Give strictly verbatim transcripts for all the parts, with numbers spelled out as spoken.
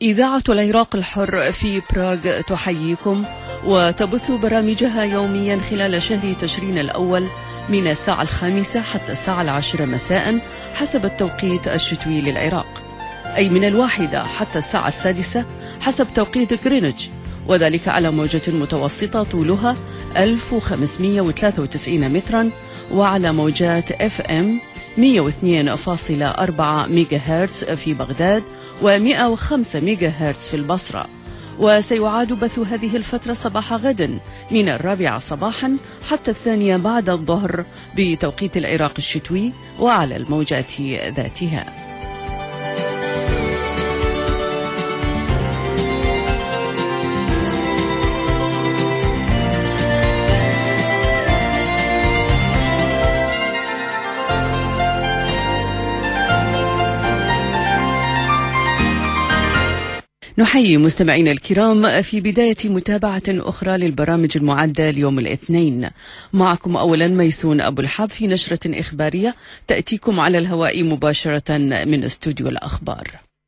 إذاعة العراق الحر في براغ تحييكم وتبث برامجها يوميا خلال شهر تشرين الأول من الساعة الخامسة حتى الساعة العاشرة مساء حسب التوقيت الشتوي للعراق، أي من الواحدة حتى الساعة السادسة حسب توقيت غرينتش، وذلك على موجة متوسطة طولها ألف وخمسمئة وثلاثة وتسعين مترا وعلى موجات اف ام مئة واثنين فاصلة أربعة ميجا هرتز في بغداد ومئة وخمسة ميجا هرتز في البصرة. وسيعاد بث هذه الفترة صباح غد من الرابعة صباحا حتى الثانية بعد الظهر بتوقيت العراق الشتوي وعلى الموجات ذاتها. نحيي مستمعينا الكرام في بداية متابعة أخرى للبرامج المعدة اليوم الاثنين. معكم أولا ميسون أبو الحاب في نشرة إخبارية تأتيكم على الهواء مباشرة من استوديو الأخبار.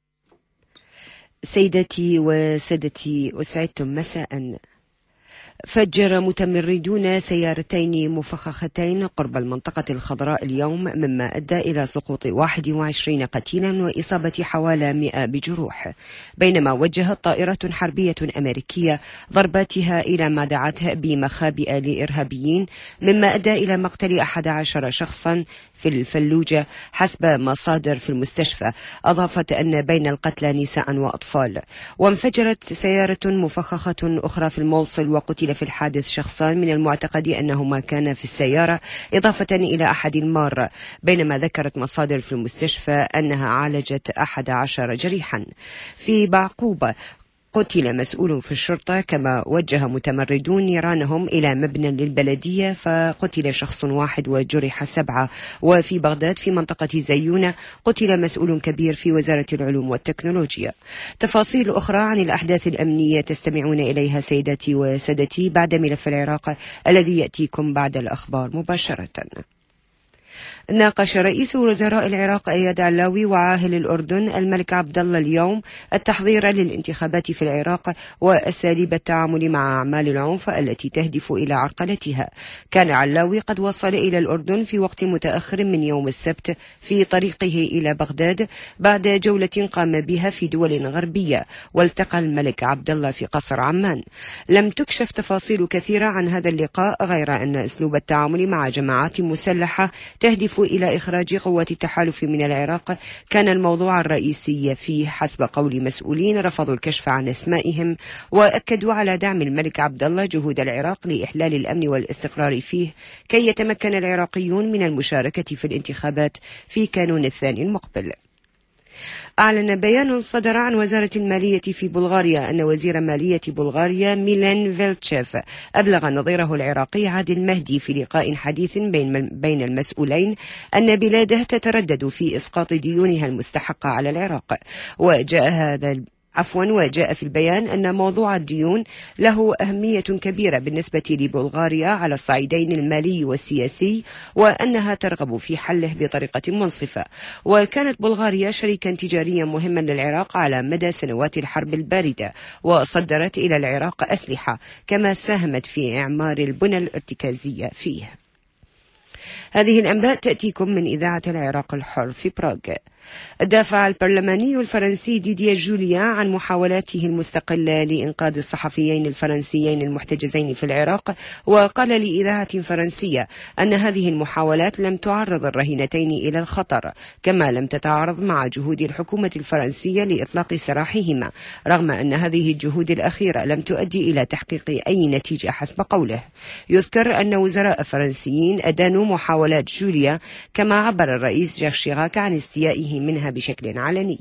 سيدتي وسادتي، أسعدتم مساء. فجر متمردون سيارتين مفخختين قرب المنطقة الخضراء اليوم، مما أدى إلى سقوط واحد وعشرين قتيلا وإصابة حوالي مئة بجروح، بينما وجهت طائرة حربية أمريكية ضرباتها إلى ما دعته بمخابئ لإرهابيين، مما أدى إلى مقتل أحد عشر شخصا في الفلوجة حسب مصادر في المستشفى، أضافت أن بين القتلى نساء وأطفال. وانفجرت سيارة مفخخة أخرى في الموصل وقتل في الحادث شخصان من المعتقد أنهما كانا في السيارة، إضافة إلى أحد المار، بينما ذكرت مصادر في المستشفى أنها عالجت أحد عشر جريحا. في بعقوبة قتل مسؤول في الشرطة، كما وجه متمردون نيرانهم إلى مبنى للبلدية فقتل شخص واحد وجرح سبعة. وفي بغداد في منطقة زيونة قتل مسؤول كبير في وزارة العلوم والتكنولوجيا. تفاصيل أخرى عن الأحداث الأمنية تستمعون إليها سيداتي وسادتي بعد ملف العراق الذي يأتيكم بعد الأخبار مباشرة. ناقش رئيس وزراء العراق اياد علاوي وعاهل الأردن الملك عبد الله اليوم التحضير للانتخابات في العراق وأساليب التعامل مع أعمال العنف التي تهدف إلى عرقلتها. كان علاوي قد وصل إلى الأردن في وقت متأخر من يوم السبت في طريقه إلى بغداد بعد جولة قام بها في دول غربية، والتقى الملك عبد الله في قصر عمان. لم تكشف تفاصيل كثيرة عن هذا اللقاء غير أن أسلوب التعامل مع جماعات مسلحة تهدف إلى إخراج قوات التحالف من العراق كان الموضوع الرئيسي فيه، حسب قول مسؤولين رفضوا الكشف عن أسمائهم، وأكدوا على دعم الملك عبد الله جهود العراق لإحلال الأمن والاستقرار فيه كي يتمكن العراقيون من المشاركة في الانتخابات في كانون الثاني المقبل. أعلن بيان صدر عن وزارة المالية في بلغاريا أن وزير مالية بلغاريا ميلان فيلتشيف أبلغ نظيره العراقي عادل مهدي في لقاء حديث بين بين المسؤولين أن بلاده تتردد في إسقاط ديونها المستحقة على العراق. وجاء هذا عفوا وجاء في البيان أن موضوع الديون له أهمية كبيرة بالنسبة لبلغاريا على الصعيدين المالي والسياسي، وأنها ترغب في حله بطريقة منصفة. وكانت بلغاريا شريكا تجاريا مهما للعراق على مدى سنوات الحرب الباردة، وصدرت إلى العراق أسلحة، كما ساهمت في إعمار البنى الارتكازية فيه. هذه الأنباء تأتيكم من إذاعة العراق الحر في براغ. دافع البرلماني الفرنسي ديدييه جوليا عن محاولاته المستقلة لإنقاذ الصحفيين الفرنسيين المحتجزين في العراق، وقال لإذاعة فرنسية أن هذه المحاولات لم تعرض الرهينتين إلى الخطر، كما لم تتعارض مع جهود الحكومة الفرنسية لإطلاق سراحهما، رغم أن هذه الجهود الأخيرة لم تؤدي إلى تحقيق أي نتيجة حسب قوله. يذكر أن وزراء فرنسيين أدانوا محاولات جوليا، كما عبر الرئيس جاك شيراك عن استيائه منها بشكل علني.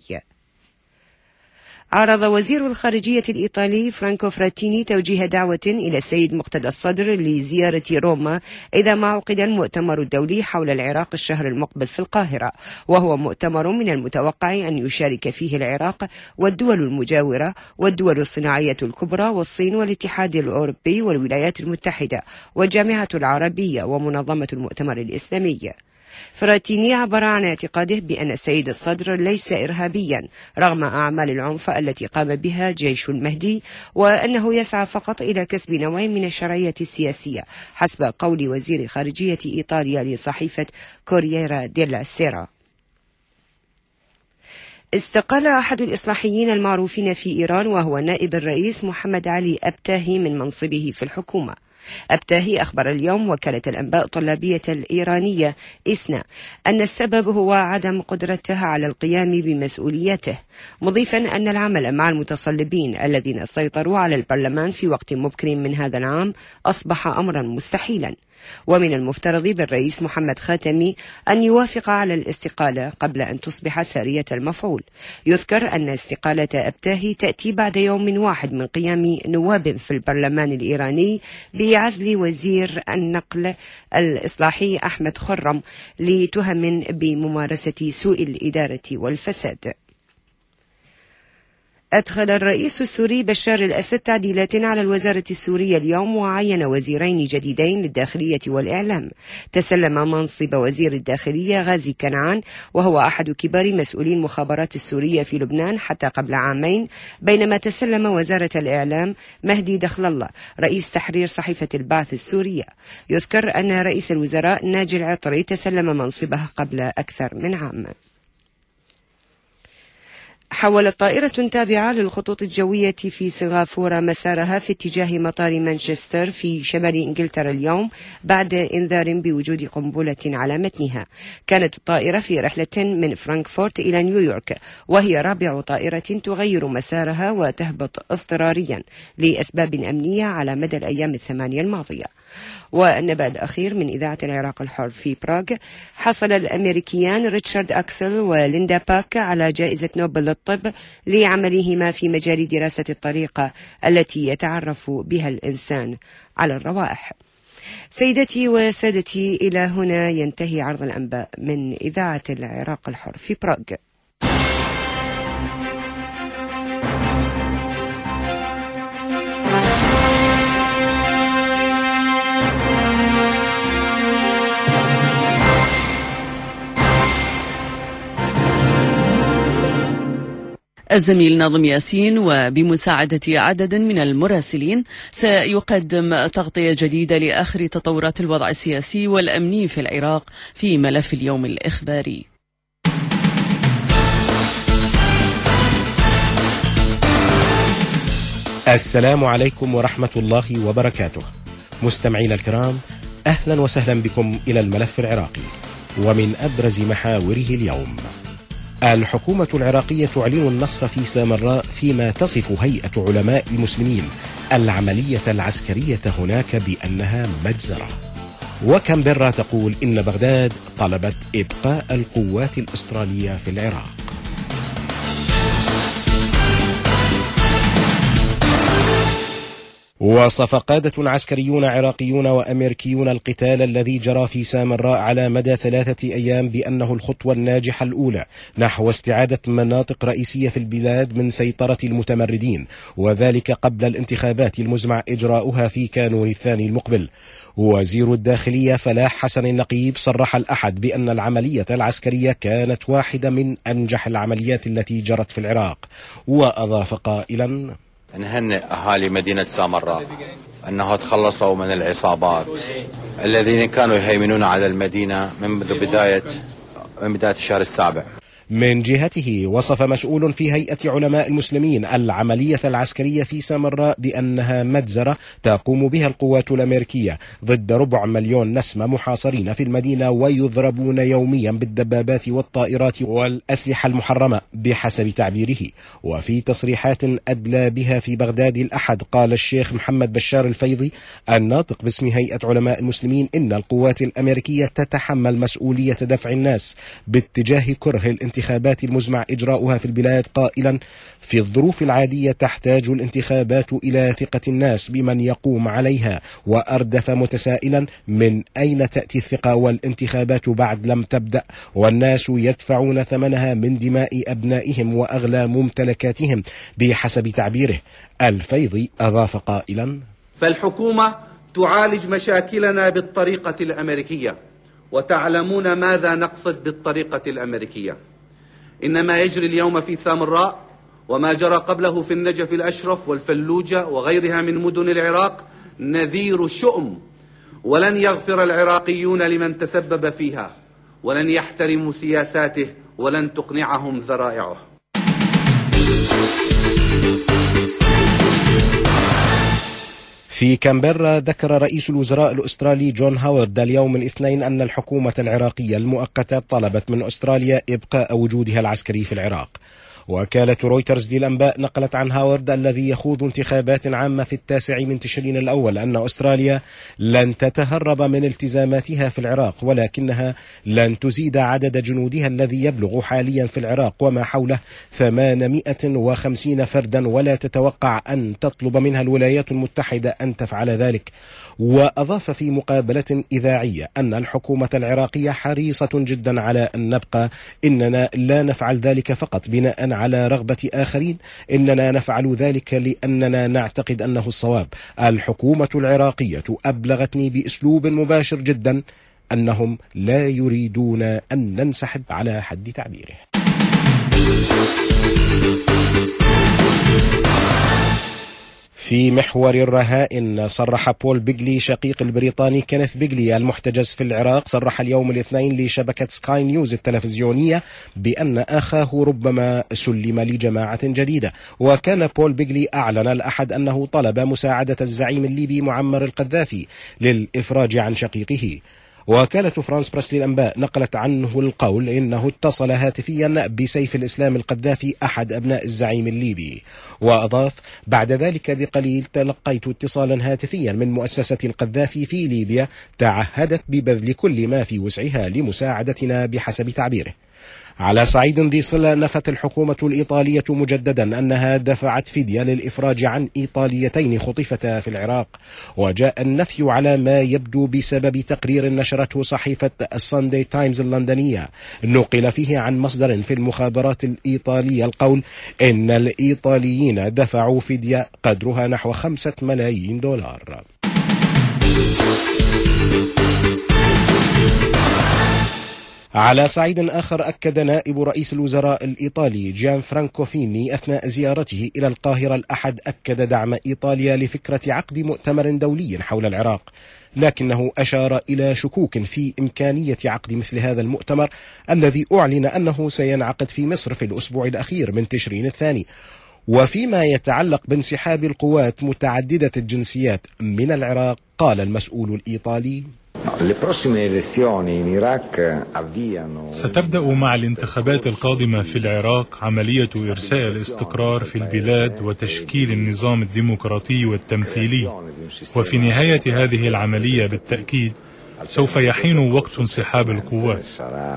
عرض وزير الخارجية الإيطالي فرانكو فراتيني توجيه دعوة إلى السيد مقتدى الصدر لزيارة روما إذا ما عقد المؤتمر الدولي حول العراق الشهر المقبل في القاهرة، وهو مؤتمر من المتوقع أن يشارك فيه العراق والدول المجاورة والدول الصناعية الكبرى والصين والاتحاد الأوروبي والولايات المتحدة والجامعة العربية ومنظمة المؤتمر الإسلامي. فراتيني عبر عن اعتقاده بأن السيد الصدر ليس إرهابيا رغم أعمال العنف التي قام بها جيش المهدي، وأنه يسعى فقط إلى كسب نوع من الشرعية السياسية حسب قول وزير خارجية إيطاليا لصحيفة كورييرا ديلا سيرا. استقال أحد الإصلاحيين المعروفين في إيران وهو نائب الرئيس محمد علي أبتاهي من منصبه في الحكومة. أبتاهي أخبر اليوم وكالة الأنباء الطلابية الإيرانية إسنا أن السبب هو عدم قدرته على القيام بمسؤوليته، مضيفا أن العمل مع المتصلبين الذين سيطروا على البرلمان في وقت مبكر من هذا العام أصبح أمرا مستحيلا، ومن المفترض بالرئيس محمد خاتمي أن يوافق على الاستقالة قبل أن تصبح سارية المفعول. يذكر أن استقالة أبتاهي تأتي بعد يوم واحد من قيام نواب في البرلمان الإيراني بعزل وزير النقل الإصلاحي أحمد خرم لتهم بممارسة سوء الإدارة والفساد. أدخل الرئيس السوري بشار الأسد تعديلات على الوزارة السورية اليوم، وعين وزيرين جديدين للداخلية والإعلام. تسلم منصب وزير الداخلية غازي كنعان، وهو أحد كبار مسؤولي المخابرات السورية في لبنان حتى قبل عامين، بينما تسلم وزارة الإعلام مهدي دخل الله رئيس تحرير صحيفة البعث السورية. يذكر أن رئيس الوزراء ناجي العطري تسلم منصبه قبل أكثر من عام. حولت طائرة تابعة للخطوط الجوية في سنغافورة مسارها في اتجاه مطار مانشستر في شمال إنجلترا اليوم بعد إنذار بوجود قنبلة على متنها. كانت الطائرة في رحلة من فرانكفورت إلى نيويورك، وهي رابع طائرة تغير مسارها وتهبط اضطراريا لأسباب أمنية على مدى الأيام الثمانية الماضية. والنبأ الأخير من إذاعة العراق الحر في براغ: حصل الأمريكيان ريتشارد أكسل وليندا باك على جائزة نوبل للطب لعملهما في مجال دراسة الطريقة التي يتعرف بها الإنسان على الروائح. سيدتي وسادتي، إلى هنا ينتهي عرض الأنباء من إذاعة العراق الحر في براغ. الزميل ناظم ياسين وبمساعدة عدد من المراسلين سيقدم تغطية جديدة لآخر تطورات الوضع السياسي والأمني في العراق في ملف اليوم الإخباري. السلام عليكم ورحمة الله وبركاته. مستمعينا الكرام، أهلا وسهلا بكم إلى الملف العراقي ومن أبرز محاوره اليوم. الحكومة العراقية تعلن النصر في سامراء، فيما تصف هيئة علماء المسلمين العملية العسكرية هناك بأنها مجزرة. وكامبرا تقول إن بغداد طلبت إبقاء القوات الأسترالية في العراق. وصف قادة عسكريون عراقيون وأمريكيون القتال الذي جرى في سامراء على مدى ثلاثة أيام بأنه الخطوة الناجحة الأولى نحو استعادة مناطق رئيسية في البلاد من سيطرة المتمردين، وذلك قبل الانتخابات المزمع إجراؤها في كانون الثاني المقبل. وزير الداخلية فلاح حسن النقيب صرح الأحد بأن العملية العسكرية كانت واحدة من أنجح العمليات التي جرت في العراق، وأضاف قائلا: نهنئ أهالي مدينة سامراء أنه تخلصوا من العصابات الذين كانوا يهيمنون على المدينة منذ بداية من بداية الشهر السابع. من جهته وصف مسؤول في هيئة علماء المسلمين العملية العسكرية في سامراء بأنها مجزرة تقوم بها القوات الأمريكية ضد ربع مليون نسمة محاصرين في المدينة ويضربون يوميا بالدبابات والطائرات والأسلحة المحرمة بحسب تعبيره. وفي تصريحات أدلى بها في بغداد الأحد، قال الشيخ محمد بشار الفيضي الناطق باسم هيئة علماء المسلمين إن القوات الأمريكية تتحمل مسؤولية دفع الناس باتجاه كره الانتخابات الانتخابات المزمع إجراؤها في البلاد، قائلا: في الظروف العادية تحتاج الانتخابات إلى ثقة الناس بمن يقوم عليها. وأردف متسائلا: من أين تأتي الثقة والانتخابات بعد لم تبدأ والناس يدفعون ثمنها من دماء أبنائهم وأغلى ممتلكاتهم بحسب تعبيره. الفيضي أضاف قائلا: فالحكومة تعالج مشاكلنا بالطريقة الأمريكية، وتعلمون ماذا نقصد بالطريقة الأمريكية. إن ما يجري اليوم في سامراء وما جرى قبله في النجف الأشرف والفلوجة وغيرها من مدن العراق نذير شؤم، ولن يغفر العراقيون لمن تسبب فيها، ولن يحترموا سياساته، ولن تقنعهم ذرائعه. في كامبرا ذكر رئيس الوزراء الأسترالي جون هاورد اليوم الاثنين أن الحكومة العراقية المؤقتة طلبت من أستراليا إبقاء وجودها العسكري في العراق. وكالة رويترز للأنباء نقلت عن هاورد الذي يخوض انتخابات عامة في التاسع من تشرين الأول أن أستراليا لن تتهرب من التزاماتها في العراق، ولكنها لن تزيد عدد جنودها الذي يبلغ حاليا في العراق وما حوله ثمانمائة وخمسين فردا، ولا تتوقع أن تطلب منها الولايات المتحدة أن تفعل ذلك. وأضاف في مقابلة إذاعية أن الحكومة العراقية حريصة جدا على أن نبقى، إننا لا نفعل ذلك فقط بناء على رغبة آخرين، إننا نفعل ذلك لأننا نعتقد أنه الصواب. الحكومة العراقية أبلغتني بأسلوب مباشر جدا أنهم لا يريدون أن ننسحب على حد تعبيره. في محور الرهائن، صرح بول بيغلي شقيق البريطاني كينيث بيغلي المحتجز في العراق، صرح اليوم الاثنين لشبكة سكاي نيوز التلفزيونية بأن أخاه ربما سلم لجماعة جديدة. وكان بول بيغلي أعلن الأحد أنه طلب مساعدة الزعيم الليبي معمر القذافي للإفراج عن شقيقه. وكالة فرانس بريس للأنباء نقلت عنه القول إنه اتصل هاتفيا بسيف الإسلام القذافي أحد أبناء الزعيم الليبي. وأضاف: بعد ذلك بقليل تلقيت اتصالا هاتفيا من مؤسسة القذافي في ليبيا تعهدت ببذل كل ما في وسعها لمساعدتنا بحسب تعبيره. على صعيد ذي صلة، نفت الحكومة الإيطالية مجددا أنها دفعت فدية للإفراج عن إيطاليتين خطفتا في العراق. وجاء النفي على ما يبدو بسبب تقرير نشرته صحيفة الساندي تايمز اللندنية، نقل فيه عن مصدر في المخابرات الإيطالية القول إن الإيطاليين دفعوا فدية قدرها نحو خمسة ملايين دولار. على صعيد آخر، أكد نائب رئيس الوزراء الإيطالي جان فرانكو فيني أثناء زيارته إلى القاهرة الأحد أكد دعم إيطاليا لفكرة عقد مؤتمر دولي حول العراق، لكنه أشار إلى شكوك في إمكانية عقد مثل هذا المؤتمر الذي أعلن أنه سينعقد في مصر في الأسبوع الأخير من تشرين الثاني. وفيما يتعلق بانسحاب القوات متعددة الجنسيات من العراق، قال المسؤول الإيطالي: ستبدأ مع الانتخابات القادمة في العراق عملية إرساء الاستقرار في البلاد وتشكيل النظام الديمقراطي والتمثيلي، وفي نهاية هذه العملية بالتأكيد سوف يحين وقت انسحاب القوات.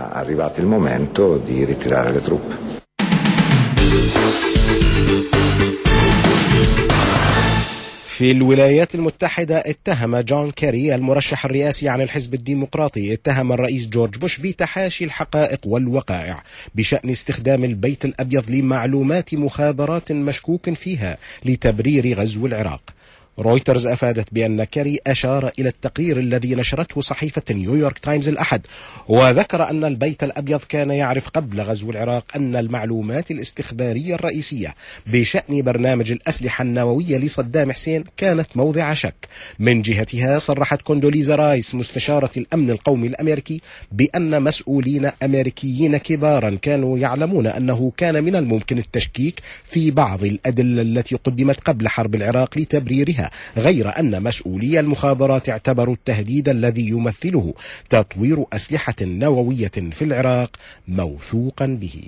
في الولايات المتحدة، اتهم جون كيري المرشح الرئاسي عن الحزب الديمقراطي اتهم الرئيس جورج بوش بتحاشي الحقائق والوقائع بشأن استخدام البيت الأبيض لمعلومات مخابرات مشكوك فيها لتبرير غزو العراق. رويترز أفادت بأن كيري أشار إلى التقرير الذي نشرته صحيفة نيويورك تايمز الأحد، وذكر أن البيت الأبيض كان يعرف قبل غزو العراق أن المعلومات الاستخبارية الرئيسية بشأن برنامج الأسلحة النووية لصدام حسين كانت موضع شك. من جهتها، صرحت كوندوليزا رايس مستشارة الأمن القومي الأمريكي بأن مسؤولين أمريكيين كبارا كانوا يعلمون أنه كان من الممكن التشكيك في بعض الأدلة التي قدمت قبل حرب العراق لتبريرها، غير أن مسؤولي المخابرات اعتبروا التهديد الذي يمثله تطوير أسلحة نووية في العراق موثوقا به.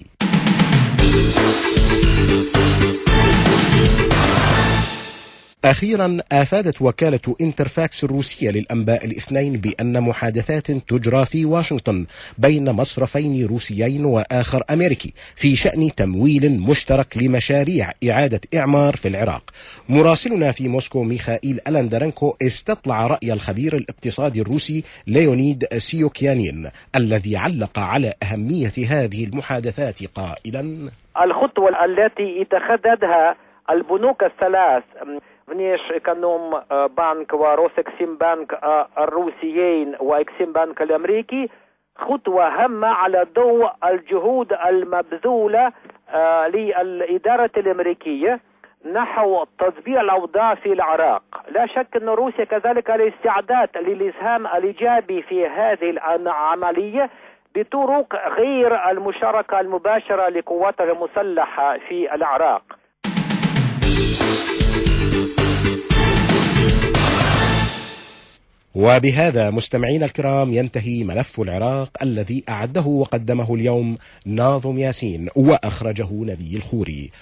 أخيرا، أفادت وكالة انترفاكس الروسية للأنباء الاثنين بأن محادثات تجرى في واشنطن بين مصرفين روسيين وآخر أمريكي في شأن تمويل مشترك لمشاريع إعادة إعمار في العراق. مراسلنا في موسكو ميخائيل ألندرنكو استطلع رأي الخبير الاقتصادي الروسي ليونيد سيوكيانين الذي علق على أهمية هذه المحادثات قائلا: الخطوة التي اتخذتها البنوك الثلاث فنيش ايكونوم بانك وروسكسيم بانك الروسيين واكسيم بانك الامريكي خطوة هامة على ضوء الجهود المبذولة للإدارة الأمريكية نحو تطبيع الأوضاع في العراق. لا شك أن روسيا كذلك على استعداد للإسهام الإيجابي في هذه العملية بطرق غير المشاركة المباشرة لقواتها المسلحة في العراق. وبهذا مستمعينا الكرام ينتهي ملف العراق الذي أعده وقدمه اليوم ناظم ياسين وأخرجه نبي الخوري.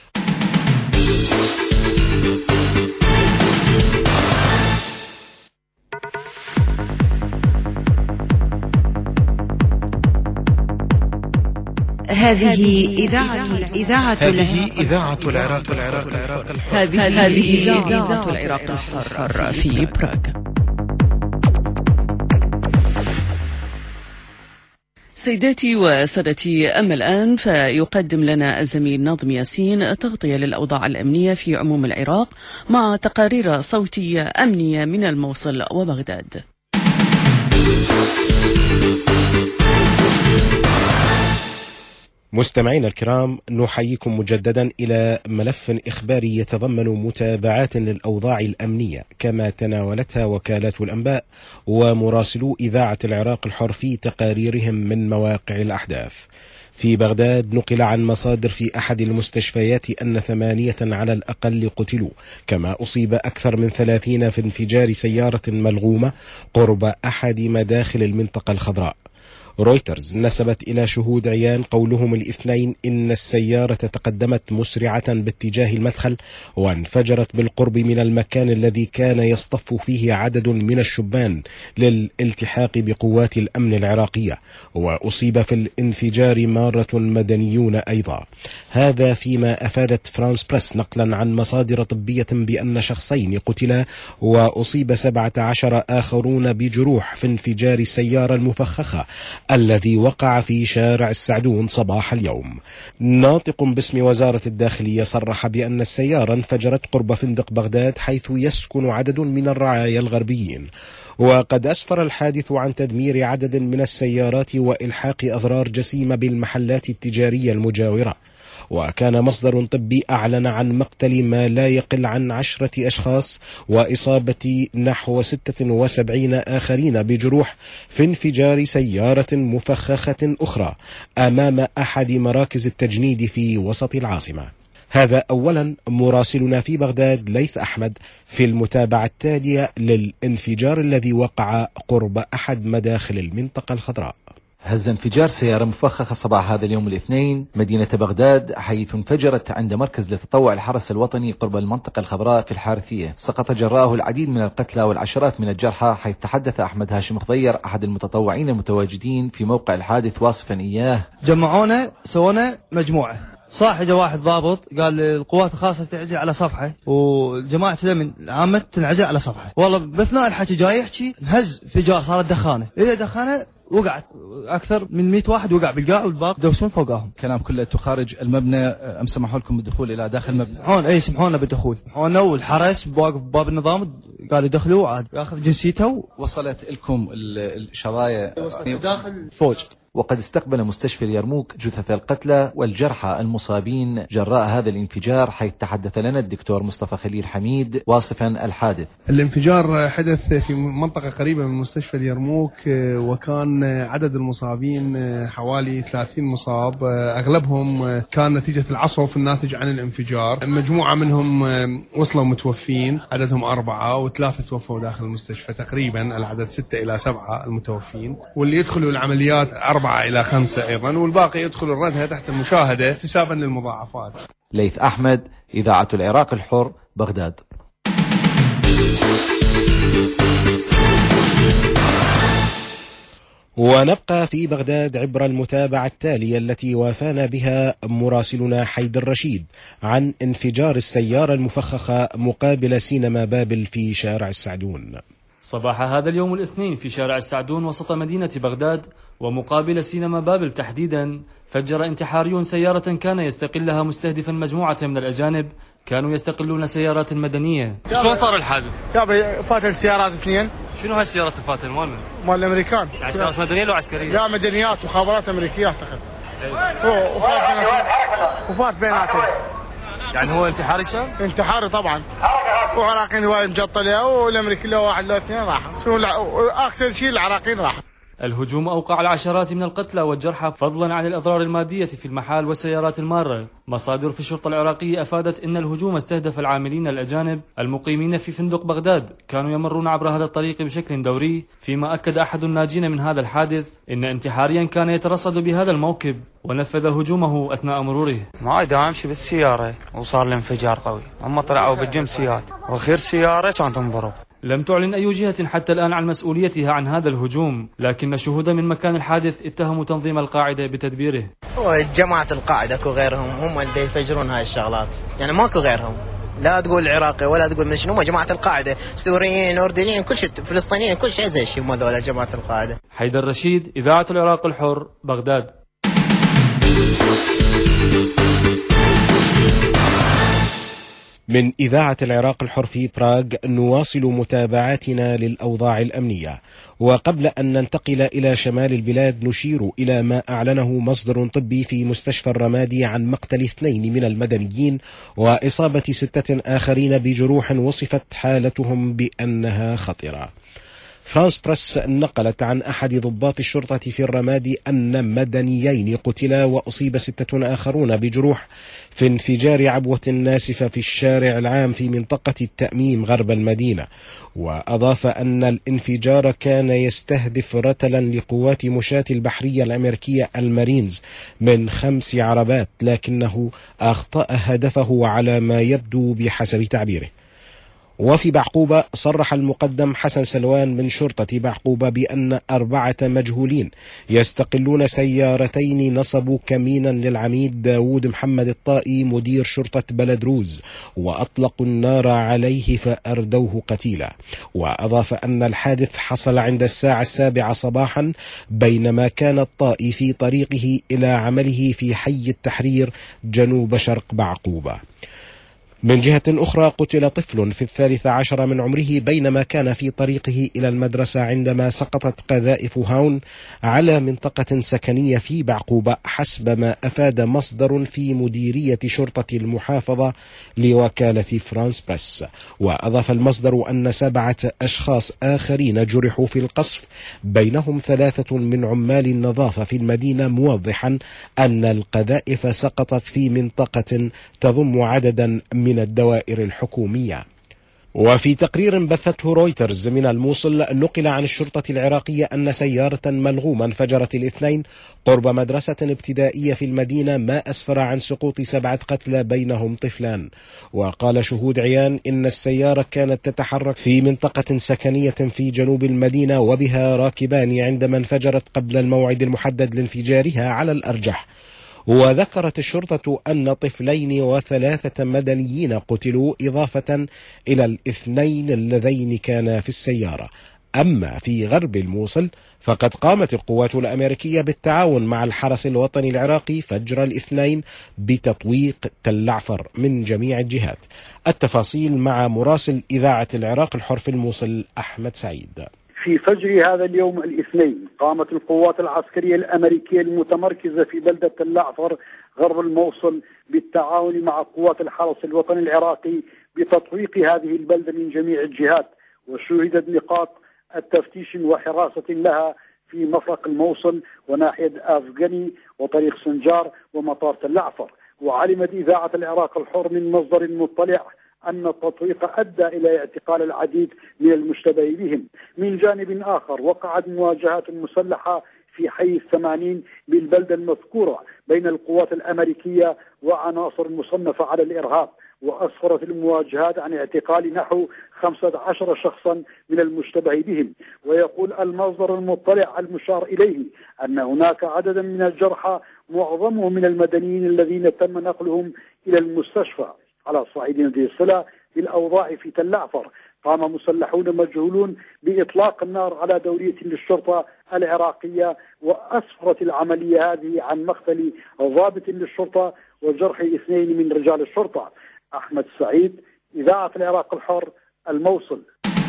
هذه إذاعة إذاعة هذه إذاعة العراق العراق العراق الحر. هذه إذاعة العراق الحر في براغ. سيداتي وسادتي، أما الآن فيقدم لنا الزميل ناظم ياسين تغطية للأوضاع الأمنية في عموم العراق مع تقارير صوتية أمنية من الموصل وبغداد. مستمعينا الكرام، نحييكم مجددا إلى ملف إخباري يتضمن متابعات للأوضاع الأمنية كما تناولتها وكالات الأنباء ومراسلو إذاعة العراق الحر في تقاريرهم من مواقع الأحداث. في بغداد نقل عن مصادر في أحد المستشفيات أن ثمانية على الأقل قتلوا، كما أصيب أكثر من ثلاثين في انفجار سيارة ملغومة قرب أحد مداخل المنطقة الخضراء. رويترز نسبت إلى شهود عيان قولهم الاثنين إن السيارة تقدمت مسرعة باتجاه المدخل وانفجرت بالقرب من المكان الذي كان يصطف فيه عدد من الشبان للالتحاق بقوات الأمن العراقية، وأصيب في الانفجار مارة مدنيون أيضا. هذا فيما أفادت فرانس بريس نقلا عن مصادر طبية بأن شخصين قتلا وأصيب سبعة عشر آخرون بجروح في انفجار السيارة المفخخة الذي وقع في شارع السعدون صباح اليوم. ناطق باسم وزارة الداخلية صرح بأن السيارة انفجرت قرب فندق بغداد حيث يسكن عدد من الرعايا الغربيين، وقد أسفر الحادث عن تدمير عدد من السيارات وإلحاق أضرار جسيمة بالمحلات التجارية المجاورة. وكان مصدر طبي أعلن عن مقتل ما لا يقل عن عشرة أشخاص وإصابة نحو ستة وسبعين آخرين بجروح في انفجار سيارة مفخخة أخرى أمام أحد مراكز التجنيد في وسط العاصمة. هذا أولا مراسلنا في بغداد ليث أحمد في المتابعة التالية للانفجار الذي وقع قرب أحد مداخل المنطقة الخضراء. هز انفجار سيارة مفخخة صباح هذا اليوم الاثنين مدينة بغداد، حيث انفجرت عند مركز لتطوع الحرس الوطني قرب المنطقة الخضراء في الحارثية. سقط جراءه العديد من القتلى والعشرات من الجرحى، حيث تحدث أحمد هاشم خضير أحد المتطوعين المتواجدين في موقع الحادث واصفا إياه: جمعونا سوونا مجموعة، صاح اجى واحد ضابط قال القوات الخاصة تعزل على صفحة وجماعة الأمن العامة تنعزل على صفحة. والله باثناء الحكي جاي يحكي انهز انفجار، صارت دخانة، إذا دخانة وقعت أكثر من مئة واحد وقع بالقاع والباقي دوسون فوقاهم. كلام كله خارج المبنى، أم سمحوا لكم بالدخول إلى داخل المبنى؟ سمحون أي سمحونا بالدخول، سمحونا والحرس واقف باب النظام قال يدخلوا عاد ياخذ جنسيته. وصلت لكم الشظايا داخل فوج. وقد استقبل مستشفى اليرموك جثث القتلى والجرحى المصابين جراء هذا الانفجار، حيث تحدث لنا الدكتور مصطفى خليل حميد واصفا الحادث. الانفجار حدث في منطقة قريبة من مستشفى اليرموك، وكان عدد المصابين حوالي ثلاثين مصاب، أغلبهم كان نتيجة العصف الناتج عن الانفجار. مجموعة منهم وصلوا متوفين، عددهم أربعة، وثلاثة توفوا داخل المستشفى، تقريبا العدد ستة إلى سبعة المتوفين، واللي يدخلوا العمليات أربعة إلى خمسة أيضا، والباقي يدخل الردها تحت المشاهدة احتسابا للمضاعفات. ليث أحمد، إذاعة العراق الحر، بغداد. ونبقى في بغداد عبر المتابعة التالية التي وافانا بها مراسلنا حيدر رشيد عن انفجار السيارة المفخخة مقابل سينما بابل في شارع السعدون. صباح هذا اليوم الاثنين في شارع السعدون وسط مدينة بغداد ومقابل سينما بابل تحديدا، فجر انتحاريون سيارة كان يستقلها مستهدفا مجموعة من الأجانب كانوا يستقلون سيارات مدنية. شلون صار الحادث؟ يا فاتن سيارات اثنين. شنو هالسيارات الفاتن مالنا؟ مال الامريكان. يعني سيارات مدنية لو عسكرية؟ لا مدنيات مخابرات امريكيه اعتقد. أيه. وفات بيناتهم. وفات بيناتهم. يعني هو انتحاري كان؟ انتحاري طبعا. وعراقيين هواي مجطله والامريكي له واحد له اثنين راحوا. شنو اكثر شيء العراقيين راحوا. الهجوم أوقع العشرات من القتلى والجرحى فضلا عن الأضرار المادية في المحال والسيارات المارة. مصادر في الشرطة العراقية أفادت أن الهجوم استهدف العاملين الأجانب المقيمين في فندق بغداد، كانوا يمرون عبر هذا الطريق بشكل دوري. فيما أكد أحد الناجين من هذا الحادث أن انتحاريا كان يترصد بهذا الموكب ونفذ هجومه أثناء مروره. ما دا أمشي بالسيارة وصار الانفجار قوي، أما طلعوا بالجنسيات وخير سيارة كانت تنضرب. لم تعلن أي جهة حتى الآن عن مسؤوليتها عن هذا الهجوم، لكن شهودا من مكان الحادث اتهموا تنظيم القاعدة بتدبيره. جماعة القاعدة اكو غيرهم، هم اللي يفجرون هاي الشغلات، يعني ماكو غيرهم. لا تقول عراقي ولا تقول مش، هم جماعة القاعدة، سوريين أردنيين كل شيء، فلسطينيين كل شيء زي شيء، هم هذول جماعة القاعدة. حيدر رشيد، إذاعة العراق الحر، بغداد. من إذاعة العراق الحر في براغ نواصل متابعتنا للأوضاع الأمنية، وقبل أن ننتقل إلى شمال البلاد نشير إلى ما أعلنه مصدر طبي في مستشفى الرمادي عن مقتل اثنين من المدنيين وإصابة ستة آخرين بجروح وصفت حالتهم بأنها خطرة. فرانس بريس نقلت عن أحد ضباط الشرطة في الرمادي أن مدنيين قتلا وأصيب ستة آخرون بجروح في انفجار عبوة ناسفة في الشارع العام في منطقة التأميم غرب المدينة. وأضاف أن الانفجار كان يستهدف رتلا لقوات مشاة البحرية الأمريكية المارينز من خمس عربات، لكنه أخطأ هدفه على ما يبدو بحسب تعبيره. وفي بعقوبة صرح المقدم حسن سلوان من شرطة بعقوبة بأن أربعة مجهولين يستقلون سيارتين نصبوا كمينا للعميد داود محمد الطائي مدير شرطة بلد روز وأطلقوا النار عليه فأردوه قتيلا. وأضاف أن الحادث حصل عند الساعة السابعة صباحا بينما كان الطائي في طريقه إلى عمله في حي التحرير جنوب شرق بعقوبة. من جهة أخرى قتل طفل في الثالث عشر من عمره بينما كان في طريقه إلى المدرسة عندما سقطت قذائف هاون على منطقة سكنية في بعقوبة حسب ما أفاد مصدر في مديرية شرطة المحافظة لوكالة فرانس بريس. وأضاف المصدر أن سبعة أشخاص آخرين جرحوا في القصف بينهم ثلاثة من عمال النظافة في المدينة، موضحا أن القذائف سقطت في منطقة تضم عددا من الدوائر الحكومية. وفي تقرير بثته رويترز من الموصل نقل عن الشرطة العراقية أن سيارة ملغومة انفجرت الاثنين قرب مدرسة ابتدائية في المدينة ما أسفر عن سقوط سبعة قتلى بينهم طفلان. وقال شهود عيان إن السيارة كانت تتحرك في منطقة سكنية في جنوب المدينة وبها راكبان عندما انفجرت قبل الموعد المحدد لانفجارها على الأرجح. وذكرت الشرطة أن طفلين وثلاثة مدنيين قتلوا إضافة إلى الاثنين اللذين كانا في السيارة. أما في غرب الموصل فقد قامت القوات الأمريكية بالتعاون مع الحرس الوطني العراقي فجر الاثنين بتطويق تل عفر من جميع الجهات. التفاصيل مع مراسل إذاعة العراق الحر في الموصل أحمد سعيد. في فجر هذا اليوم الاثنين قامت القوات العسكرية الأمريكية المتمركزة في بلدة تل عفر غرب الموصل بالتعاون مع قوات الحرس الوطني العراقي بتطويق هذه البلدة من جميع الجهات. وشهدت نقاط التفتيش وحراسة لها في مفرق الموصل وناحية أفغاني وطريق سنجار ومطار تل عفر. وعلمت إذاعة العراق الحر من مصدر مطلع أن التطويق أدى إلى اعتقال العديد من المشتبه بهم. من جانب آخر وقعت مواجهات مسلحة في حي الثمانين بالبلدة المذكورة بين القوات الأمريكية وعناصر مصنفة على الإرهاب، وأسفرت المواجهات عن اعتقال نحو خمسة عشر شخصا من المشتبه بهم. ويقول المصدر المطلع المشار إليه أن هناك عددا من الجرحى معظمهم من المدنيين الذين تم نقلهم إلى المستشفى. على الصعيد الذي صلة بالأوضاع في تل عفر قام مسلحون مجهولون بإطلاق النار على دورية للشرطة العراقية، وأسفرت العملية هذه عن مقتل ضابط للشرطة وجرح اثنين من رجال الشرطة. أحمد سعيد، إذاعة العراق الحر، الموصل.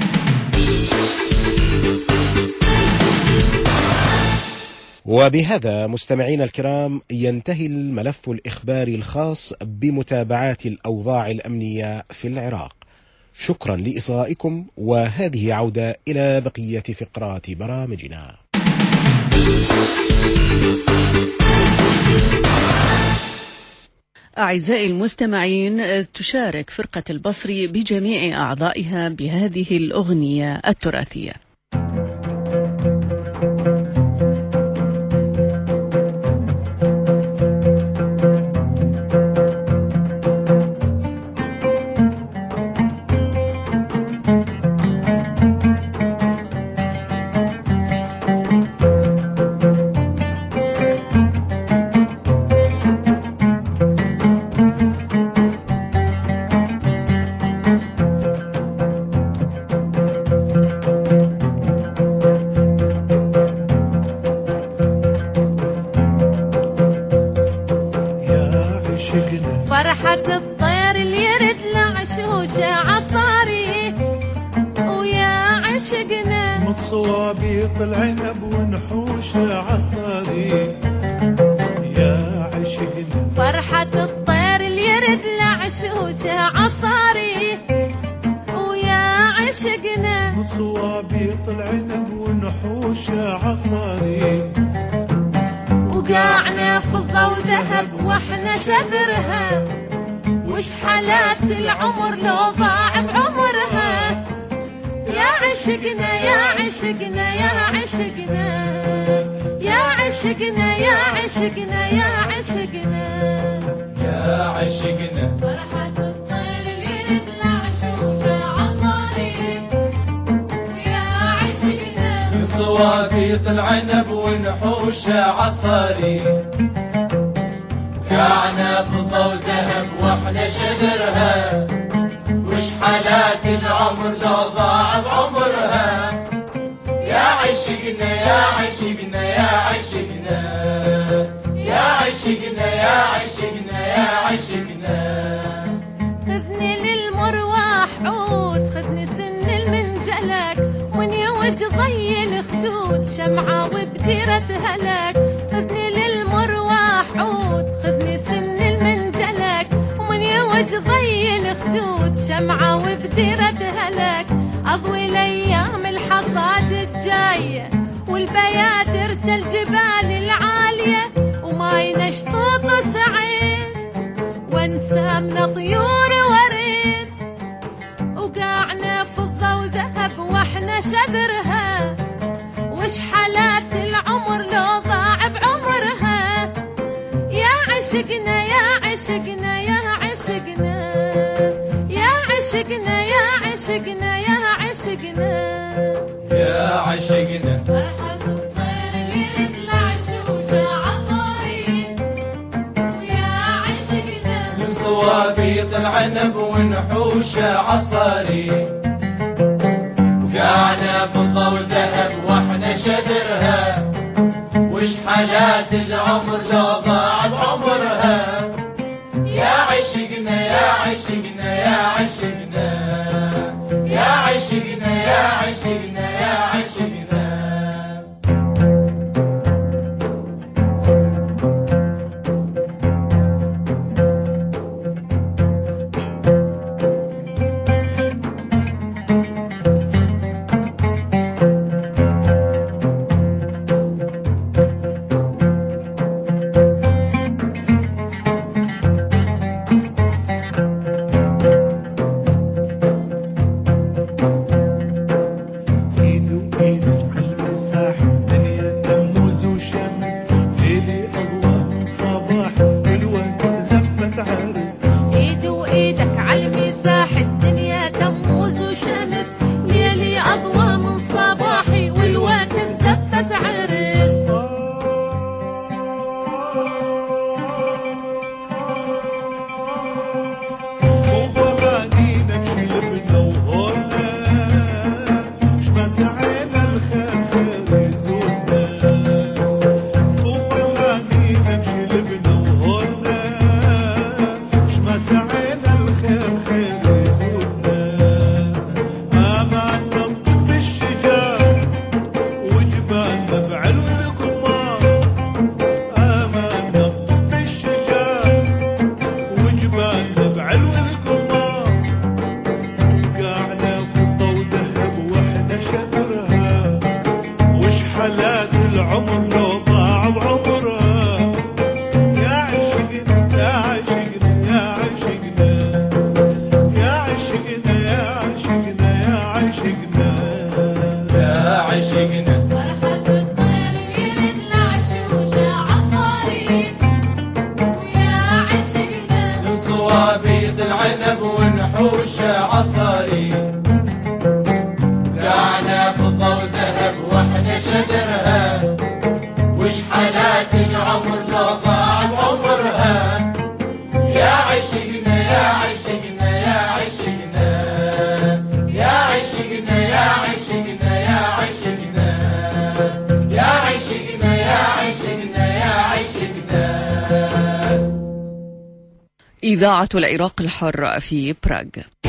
وبهذا مستمعينا الكرام ينتهي الملف الإخباري الخاص بمتابعات الأوضاع الأمنية في العراق. شكرا لإصغائكم، وهذه عودة إلى بقية فقرات برامجنا. أعزائي المستمعين، تشارك فرقة البصري بجميع أعضائها بهذه الأغنية التراثية. صوابيط العنب ونحوش عصاري يا عشقنا، فرحة الطير اللي يرد لعشوش عصاري ويا عشقنا، صوابيط العنب ونحوش عصاري، وقاعنا فضة وذهب واحنا شذرها، وش حالات العمر لو ضاع بعمرها، يا عشقنا يا عشقنا يا عشقنا يا عشقنا يا عشقنا يا عشقنا يا عشقنا، فرحة الطير اللي يرد لعشوش عصاري ويا عشقنا، من صوابيط العنب ونحوش عصاري، قاعنا فضة وذهب واحنا شذرها، وش حالات العمر لو ضاع بعمرها، يا عشقنا يا عشقنا يا عشقنا يا عشقنا يا عشقنا يا عشقنا، خذني للمرواح عود، خذني سن المنجلك، ومن يوج ضي الخدود شمعة وبديرة هلك، خذني للمرواح عود، خذني سن المنجلك، ومن يوج ضي الخدود شمعة وبديرة هلك، أضوي الأيام الحصاد الجاية والبيادر كالجبال العالية، وما ينشطط سعيد وانسامنا طيور وريد، وقاعنا فضة وذهب واحنا شذرها، وش حالات العمر لو ضاع بعمرها، يا عشقنا يا عشقنا يا عشقنا يا عشقنا يا عشقنا يا عشقنا يا عشقنا، فرحة الطير اللي يرد لعشوش عصاري ويا عشقنا، من صوابيط العنب ونحوش عصاري، وقاعنا فضة وذهب واحنا شذرها، وش حالات العمر لو ضاع بعمرها، يا عشقنا يا عشقنا يا عشقنا يا عشقنا يا عشقنا يا عشقنا. عنب ونحوش عصاري، قعنا فضة وذهب واحنا شدرها، وش حالات العمر لو ضاع بعمرها، يا عشقنا يا عشقنا يا عشقنا يا عشقنا يا عشقنا يا عشقنا يا عشقنا يا عشقنا يا عشقنا. إذاعة العراق الحر في براغ.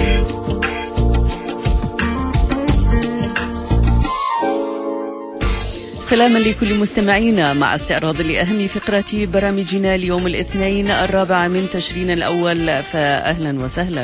سلاما لكل مستمعينا، مع استعراض لأهم فقرات برامجنا اليوم الاثنين الرابع من تشرين الأول، فأهلا وسهلا.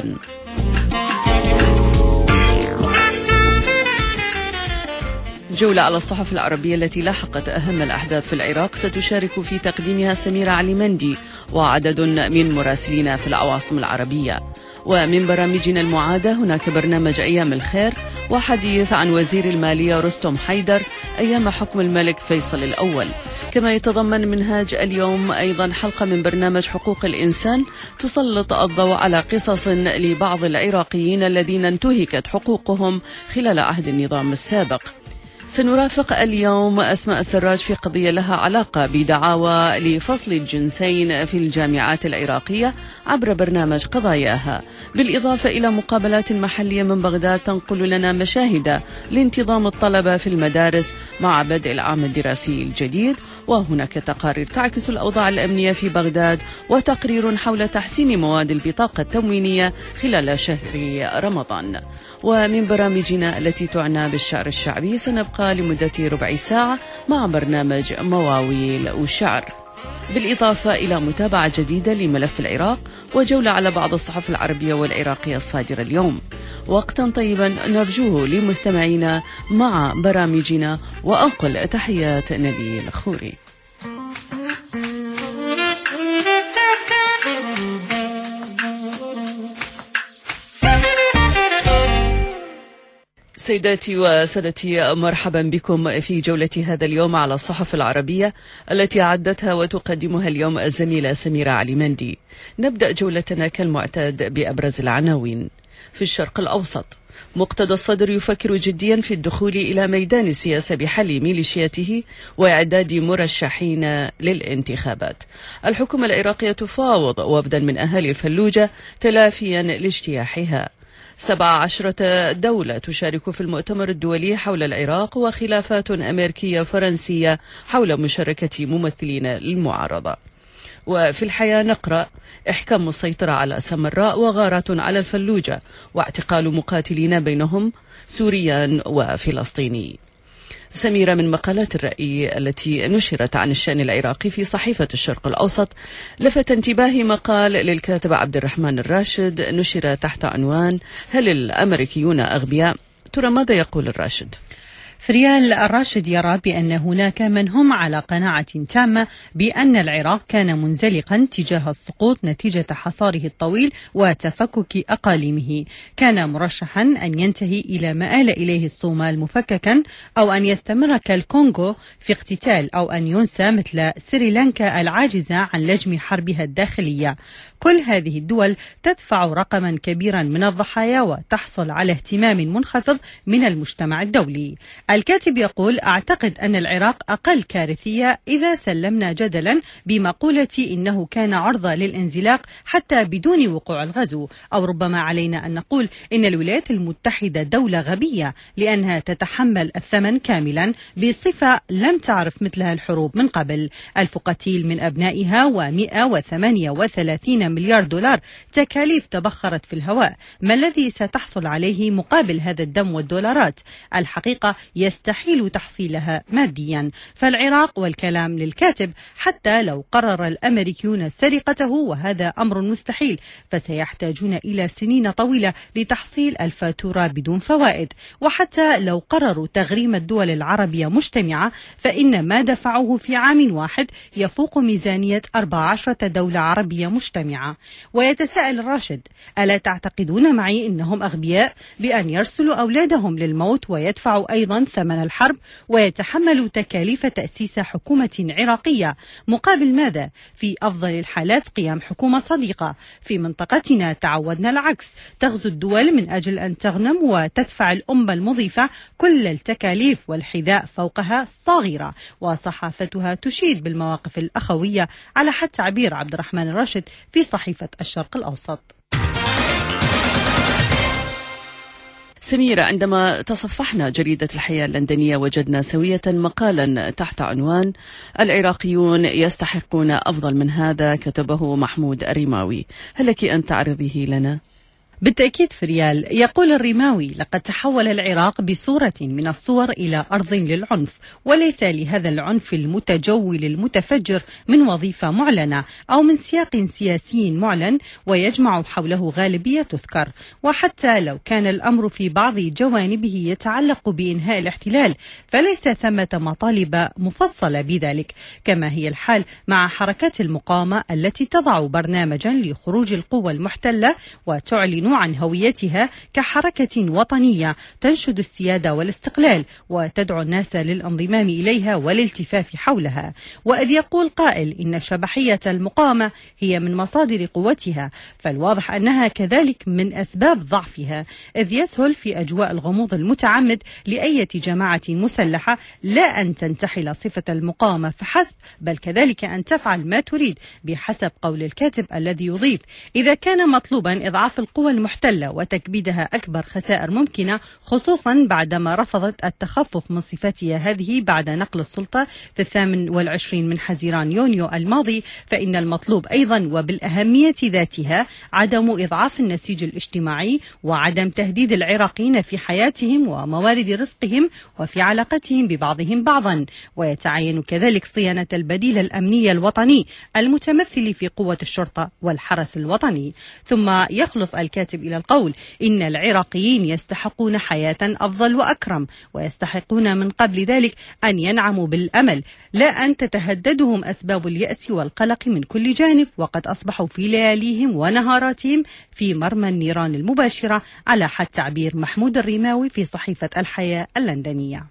جولة على الصحف العربية التي لاحقت أهم الأحداث في العراق ستشارك في تقديمها سميرة علي مندي وعدد من مراسلين في العواصم العربية. ومن برامجنا المعادة هناك برنامج أيام الخير وحديث عن وزير المالية رستم حيدر أيام حكم الملك فيصل الأول. كما يتضمن منهاج اليوم أيضا حلقة من برنامج حقوق الإنسان تسلط الضوء على قصص لبعض العراقيين الذين انتهكت حقوقهم خلال عهد النظام السابق. سنرافق اليوم أسماء السراج في قضية لها علاقة بدعاوى لفصل الجنسين في الجامعات العراقية عبر برنامج قضاياها، بالإضافة إلى مقابلات محلية من بغداد تنقل لنا مشاهد لانتظام الطلبة في المدارس مع بدء العام الدراسي الجديد. وهناك تقارير تعكس الأوضاع الأمنية في بغداد وتقرير حول تحسين مواد البطاقة التموينية خلال شهر رمضان. ومن برامجنا التي تعنى بالشعر الشعبي سنبقى لمدة ربع ساعة مع برنامج مواويل وشعر، بالإضافة إلى متابعة جديدة لملف العراق وجولة على بعض الصحف العربية والعراقية الصادرة اليوم. وقتا طيبا نرجوه لمستمعينا مع برامجنا، وأنقل تحيات نبيل خوري. سيداتي وسادتي، مرحبا بكم في جولة هذا اليوم على الصحف العربية التي أعدتها وتقدمها اليوم الزميلة سميرة علي مندي. نبدأ جولتنا كالمعتاد بأبرز العناوين. في الشرق الأوسط، مقتدى الصدر يفكر جديا في الدخول إلى ميدان السياسة بحل ميليشياته وإعداد مرشحين للانتخابات. الحكومة العراقية تفاوض وفدا من أهالي الفلوجة تلافيا لاجتياحها. سبع عشرة دولة تشارك في المؤتمر الدولي حول العراق، وخلافات أمريكية فرنسية حول مشاركة ممثلين للمعارضة. وفي الحياة نقرأ إحكام السيطرة على سمراء وغارات على الفلوجة واعتقال مقاتلين بينهم سوريان وفلسطيني. سميرة، من مقالات الرأي التي نشرت عن الشأن العراقي في صحيفة الشرق الأوسط لفت انتباهي مقال للكاتب عبد الرحمن الراشد نشر تحت عنوان هل الأمريكيون أغبياء؟ ترى ماذا يقول الراشد؟ فريال الراشد يرى بأن هناك من هم على قناعة تامة بأن العراق كان منزلقا تجاه السقوط نتيجة حصاره الطويل وتفكك أقاليمه. كان مرشحا أن ينتهي إلى ما آل إليه الصومال مفككا، أو أن يستمر كالكونغو في اقتتال، أو أن ينسى مثل سريلانكا العاجزة عن لجم حربها الداخلية. كل هذه الدول تدفع رقما كبيرا من الضحايا وتحصل على اهتمام منخفض من المجتمع الدولي. الكاتب يقول: أعتقد أن العراق أقل كارثية إذا سلمنا جدلا بمقولة إنه كان عرضة للانزلاق حتى بدون وقوع الغزو، أو ربما علينا أن نقول إن الولايات المتحدة دولة غبية لأنها تتحمل الثمن كاملا بصفة لم تعرف مثلها الحروب من قبل. ألف قتيل من أبنائها ومئة وثمانية وثلاثين مليار دولار تكاليف تبخرت في الهواء. ما الذي ستحصل عليه مقابل هذا الدم والدولارات؟ الحقيقة يستحيل تحصيلها ماديا. فالعراق، والكلام للكاتب، حتى لو قرر الأمريكيون سرقته، وهذا أمر مستحيل، فسيحتاجون إلى سنين طويلة لتحصيل الفاتورة بدون فوائد. وحتى لو قرروا تغريم الدول العربية مجتمعة، فإن ما دفعوه في عام واحد يفوق ميزانية أربع عشرة دولة عربية مجتمعة. ويتساءل الراشد: ألا تعتقدون معي إنهم أغبياء بأن يرسلوا أولادهم للموت ويدفعوا أيضا ثمن الحرب ويتحمل تكاليف تأسيس حكومة عراقية، مقابل ماذا؟ في أفضل الحالات قيام حكومة صديقة. في منطقتنا تعودنا العكس، تغزو الدول من أجل أن تغنم وتدفع الأمة المضيفة كل التكاليف والحذاء فوقها صاغرة، وصحافتها تشيد بالمواقف الأخوية على حد تعبير عبد الرحمن الراشد في صحيفة الشرق الأوسط. سميرة، عندما تصفحنا جريدة الحياة اللندنية وجدنا سوية مقالا تحت عنوان العراقيون يستحقون أفضل من هذا، كتبه محمود الرماوي، هل لك أن تعرضيه لنا؟ بالتأكيد فريال. يقول الرماوي: لقد تحول العراق بصورة من الصور إلى أرض للعنف، وليس لهذا العنف المتجول المتفجر من وظيفة معلنة أو من سياق سياسي معلن ويجمع حوله غالبية تذكر. وحتى لو كان الأمر في بعض جوانبه يتعلق بإنهاء الاحتلال، فليس ثمة مطالب مفصلة بذلك، كما هي الحال مع حركات المقاومة التي تضع برنامجا لخروج القوى المحتلة وتعلن عن هويتها كحركة وطنية تنشد السيادة والاستقلال وتدعو الناس للانضمام إليها والالتفاف حولها. وإذ يقول قائل إن شبحية المقاومة هي من مصادر قوتها، فالواضح أنها كذلك من أسباب ضعفها، إذ يسهل في أجواء الغموض المتعمد لأي جماعة مسلحة لا أن تنتحل صفة المقاومة فحسب، بل كذلك أن تفعل ما تريد، بحسب قول الكاتب الذي يضيف: إذا كان مطلوبا إضعاف القوى المحتلة وتكبيدها أكبر خسائر ممكنة، خصوصا بعدما رفضت التخفف من صفاتها هذه بعد نقل السلطة في الثامن والعشرين من حزيران يونيو الماضي، فإن المطلوب أيضا وبالأهمية ذاتها عدم إضعاف النسيج الاجتماعي وعدم تهديد العراقيين في حياتهم وموارد رزقهم وفي علاقتهم ببعضهم بعضا. ويتعين كذلك صيانة البديل الأمني الوطني المتمثل في قوة الشرطة والحرس الوطني. ثم يخلص الكاتب إلى القول: إن العراقيين يستحقون حياة أفضل وأكرم، ويستحقون من قبل ذلك أن ينعموا بالأمل، لا أن تتهددهم أسباب اليأس والقلق من كل جانب، وقد أصبحوا في لياليهم ونهاراتهم في مرمى النيران المباشرة، على حد تعبير محمود الرماوي في صحيفة الحياة اللندنية.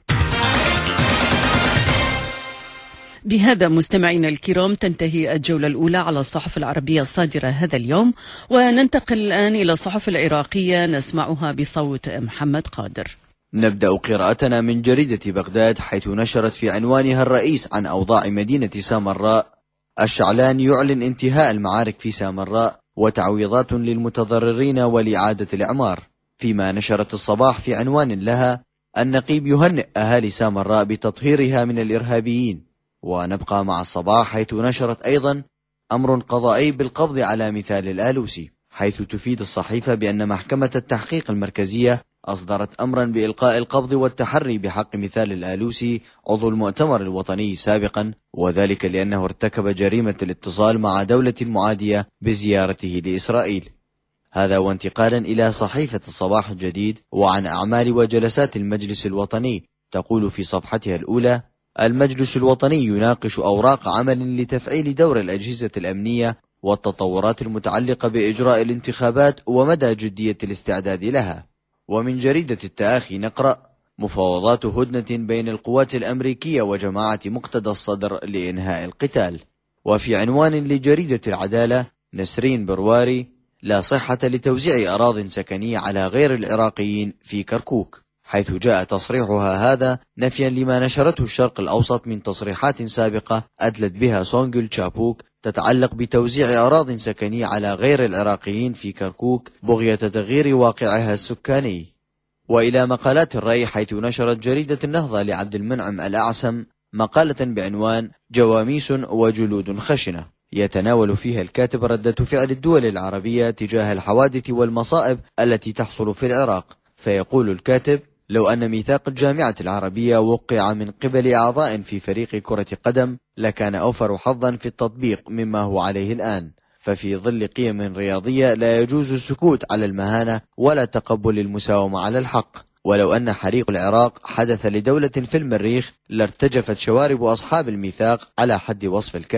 بهذا مستمعينا الكرام تنتهي الجولة الأولى على الصحف العربية الصادرة هذا اليوم، وننتقل الآن إلى الصحف العراقية نسمعها بصوت محمد قادر. نبدأ قراءتنا من جريدة بغداد، حيث نشرت في عنوانها الرئيس عن أوضاع مدينة سامراء: الشعلان يعلن انتهاء المعارك في سامراء وتعويضات للمتضررين ولإعادة الإعمار. فيما نشرت الصباح في عنوان لها: النقيب يهنئ أهالي سامراء بتطهيرها من الإرهابيين. ونبقى مع الصباح، حيث نشرت أيضا أمر قضائي بالقبض على مثال الآلوسي، حيث تفيد الصحيفة بأن محكمة التحقيق المركزية أصدرت أمرا بإلقاء القبض والتحري بحق مثال الآلوسي عضو المؤتمر الوطني سابقا، وذلك لأنه ارتكب جريمة الاتصال مع دولة معادية بزيارته لإسرائيل. هذا وانتقالا إلى صحيفة الصباح الجديد وعن أعمال وجلسات المجلس الوطني، تقول في صفحتها الأولى: المجلس الوطني يناقش أوراق عمل لتفعيل دور الأجهزة الأمنية والتطورات المتعلقة بإجراء الانتخابات ومدى جدية الاستعداد لها. ومن جريدة التآخي نقرأ: مفاوضات هدنة بين القوات الأمريكية وجماعة مقتدى الصدر لإنهاء القتال. وفي عنوان لجريدة العدالة: نسرين برواري: لا صحة لتوزيع أراضٍ سكنية على غير العراقيين في كركوك، حيث جاء تصريحها هذا نفيا لما نشرته الشرق الأوسط من تصريحات سابقة أدلت بها سونغول تشابوك تتعلق بتوزيع أراضٍ سكنية على غير العراقيين في كركوك بغية تغيير واقعها السكاني. وإلى مقالات الرأي، حيث نشرت جريدة النهضة لعبد المنعم الأعسم مقالة بعنوان جواميس وجلود خشنة، يتناول فيها الكاتب ردة فعل الدول العربية تجاه الحوادث والمصائب التي تحصل في العراق. فيقول الكاتب: لو أن ميثاق الجامعة العربية وقع من قبل أعضاء في فريق كرة قدم لكان أوفر حظا في التطبيق مما هو عليه الآن، ففي ظل قيم رياضية لا يجوز السكوت على المهانة ولا تقبل المساومة على الحق. ولو أن حريق العراق حدث لدولة في المريخ لارتجفت شوارب أصحاب الميثاق على حد وصف الكاتب،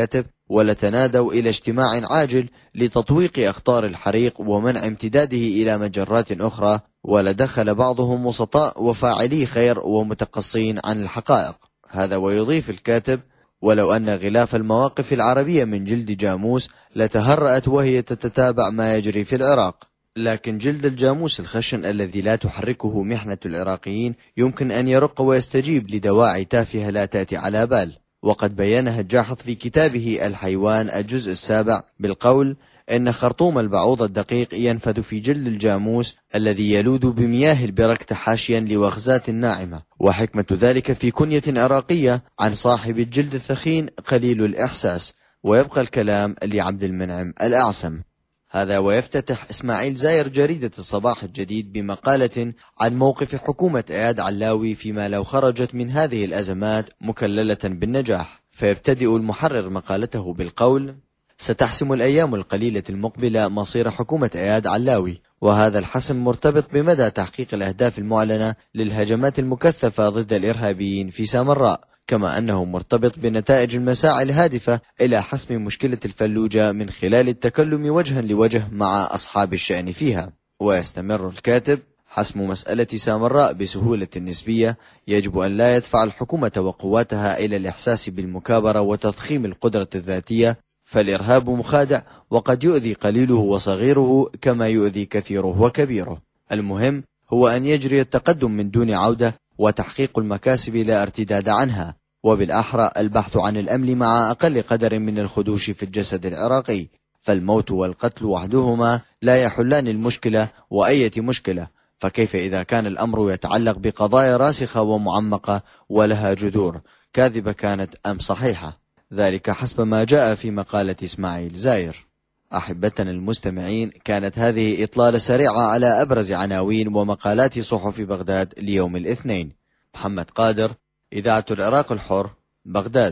ولتنادوا إلى اجتماع عاجل لتطويق أخطار الحريق ومنع امتداده إلى مجرات أخرى، ولدخل بعضهم وسطاء وفاعلي خير ومتقصين عن الحقائق. هذا ويضيف الكاتب: ولو أن غلاف المواقف العربية من جلد جاموس لتهرأت وهي تتتابع ما يجري في العراق، لكن جلد الجاموس الخشن الذي لا تحركه محنة العراقيين يمكن أن يرق ويستجيب لدواعي تافهة لا تأتي على بال. وقد بينها الجاحظ في كتابه الحيوان الجزء السابع بالقول: إن خرطوم البعوض الدقيق ينفذ في جلد الجاموس الذي يلود بمياه البرك تحاشيا لوغزات ناعمة، وحكمة ذلك في كنية عراقية عن صاحب الجلد الثخين قليل الإحساس. ويبقى الكلام لعبد المنعم الأعسم. هذا ويفتتح إسماعيل زاير جريدة الصباح الجديد بمقالة عن موقف حكومة إياد علاوي فيما لو خرجت من هذه الأزمات مكللة بالنجاح. فيبتدئ المحرر مقالته بالقول: ستحسم الأيام القليلة المقبلة مصير حكومة إياد علاوي، وهذا الحسم مرتبط بمدى تحقيق الأهداف المعلنة للهجمات المكثفة ضد الإرهابيين في سامراء، كما أنه مرتبط بنتائج المساعي الهادفة إلى حسم مشكلة الفلوجة من خلال التكلم وجها لوجه مع أصحاب الشأن فيها. ويستمر الكاتب: حسم مسألة سامراء بسهولة نسبية يجب أن لا يدفع الحكومة وقواتها إلى الإحساس بالمكابرة وتضخيم القدرة الذاتية، فالإرهاب مخادع وقد يؤذي قليله وصغيره كما يؤذي كثيره وكبيره. المهم هو أن يجري التقدم من دون عودة وتحقيق المكاسب لا ارتداد عنها، وبالأحرى البحث عن الأمن مع أقل قدر من الخدوش في الجسد العراقي، فالموت والقتل وحدهما لا يحلان المشكلة وأية مشكلة، فكيف إذا كان الأمر يتعلق بقضايا راسخة ومعمقة ولها جذور، كاذبة كانت أم صحيحة؟ ذلك حسب ما جاء في مقالة إسماعيل زاير. أحبتنا المستمعين، كانت هذه إطلالة سريعة على أبرز عناوين ومقالات صحف بغداد ليوم الاثنين. محمد قادر، إذاعة العراق الحر، بغداد.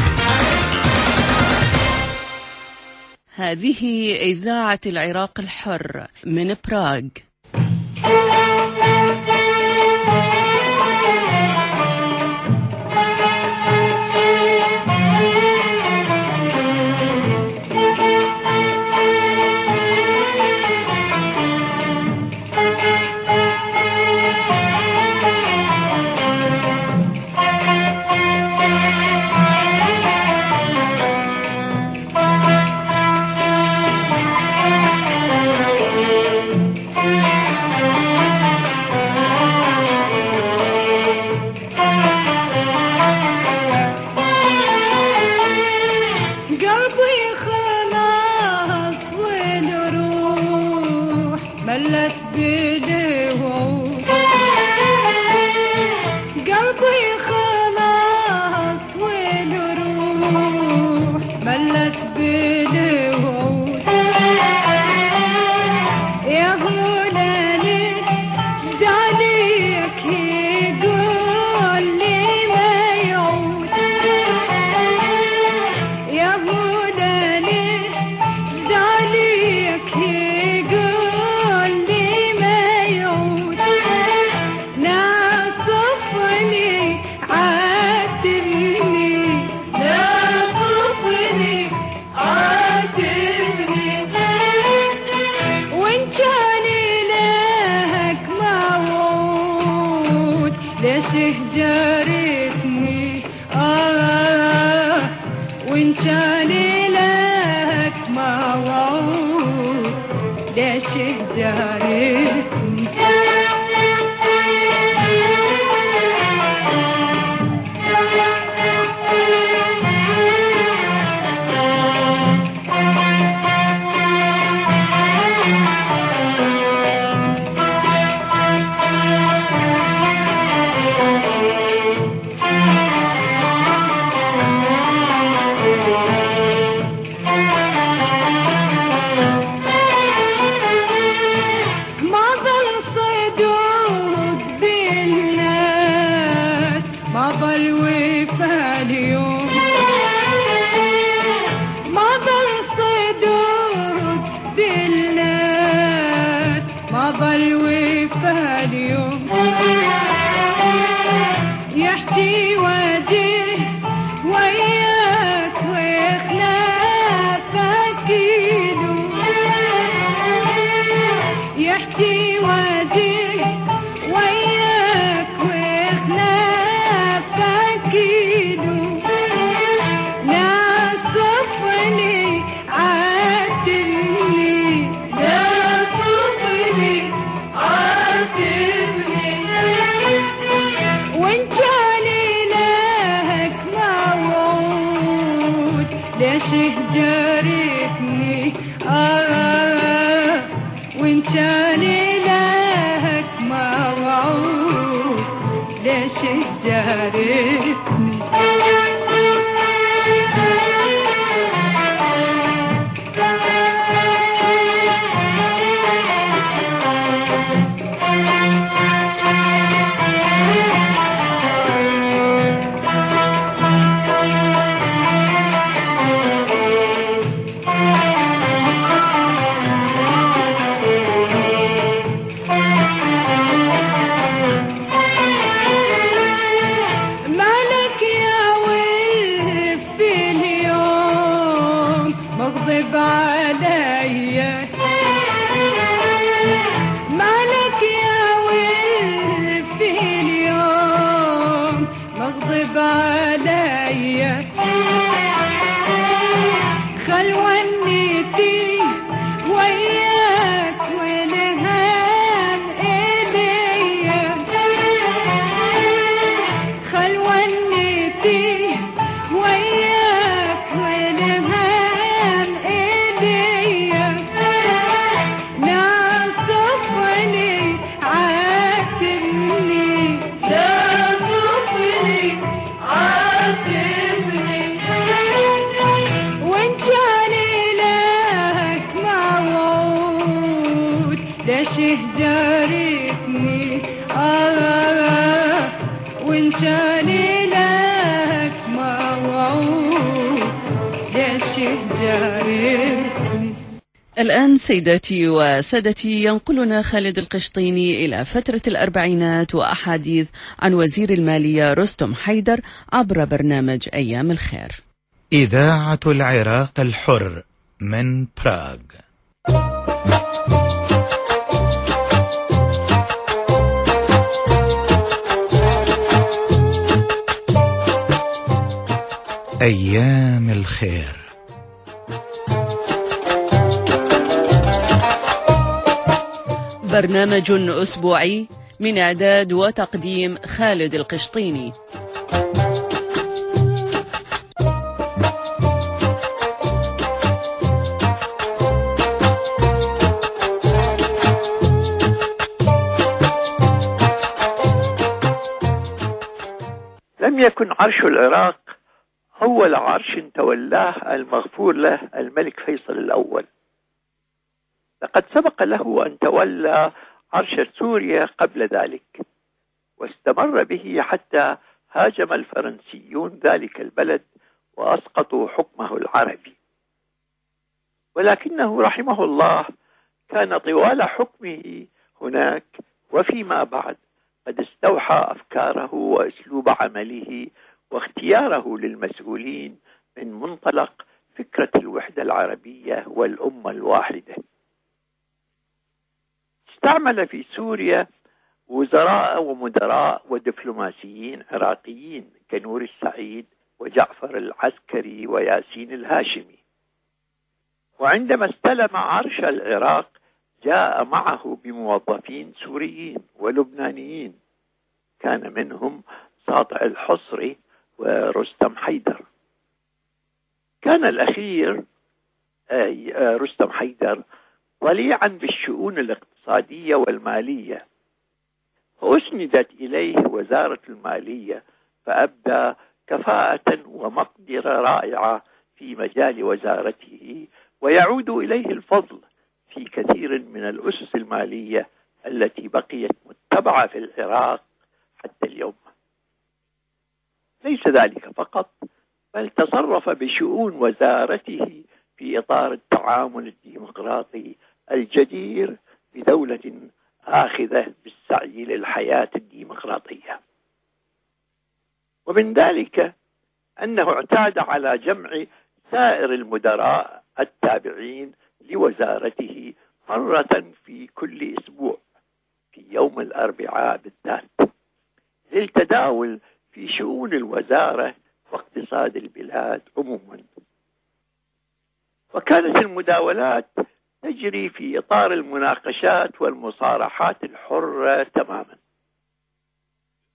هذه إذاعة العراق الحر من براغ. ليش هجرتني آه وإن كان لك موعود ليش هجرتني الآن سيداتي وسادتي ينقلنا خالد القشطيني إلى فترة الأربعينات وأحاديث عن وزير المالية رستم حيدر عبر برنامج أيام الخير. إذاعة العراق الحر من براغ. أيام الخير. برنامج أسبوعي من إعداد وتقديم خالد القشطيني. لم يكن عرش العراق أول عرش تولاه المغفور له الملك فيصل الأول، لقد سبق له أن تولى عرش سوريا قبل ذلك، واستمر به حتى هاجم الفرنسيون ذلك البلد وأسقطوا حكمه العربي. ولكنه رحمه الله كان طوال حكمه هناك وفيما بعد قد استوحى أفكاره وأسلوب عمله واختياره للمسؤولين من منطلق فكرة الوحدة العربية والأمة الواحدة. استعمل في سوريا وزراء ومدراء ودبلوماسيين عراقيين كنور السعيد وجعفر العسكري وياسين الهاشمي. وعندما استلم عرش العراق جاء معه بموظفين سوريين ولبنانيين، كان منهم ساطع الحصري ورستم حيدر. كان الأخير أي رستم حيدر ضليعا بالشؤون الاقتصادية والمالية، فأسندت إليه وزارة المالية، فأبدى كفاءة ومقدرة رائعة في مجال وزارته، ويعود إليه الفضل في كثير من الأسس المالية التي بقيت متبعة في العراق حتى اليوم. ليس ذلك فقط، بل تصرف بشؤون وزارته في إطار التعامل الديمقراطي الجدير بدولة آخذة بالسعي للحياة الديمقراطية. ومن ذلك أنه اعتاد على جمع سائر المدراء التابعين لوزارته مرة في كل أسبوع في يوم الأربعاء بالذات، للتداول في شؤون الوزارة واقتصاد البلاد عموما. وكانت المداولات تجري في إطار المناقشات والمصارحات الحرة تماما.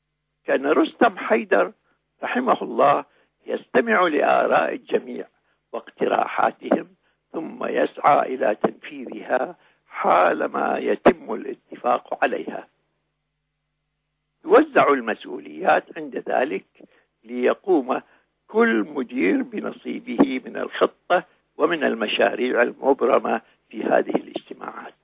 كان رستم حيدر رحمه الله يستمع لآراء الجميع واقتراحاتهم ثم يسعى إلى تنفيذها حالما يتم الاتفاق عليها. توزع المسؤوليات عند ذلك ليقوم كل مدير بنصيبه من الخطة ومن المشاريع المبرمة في هذه الاجتماعات.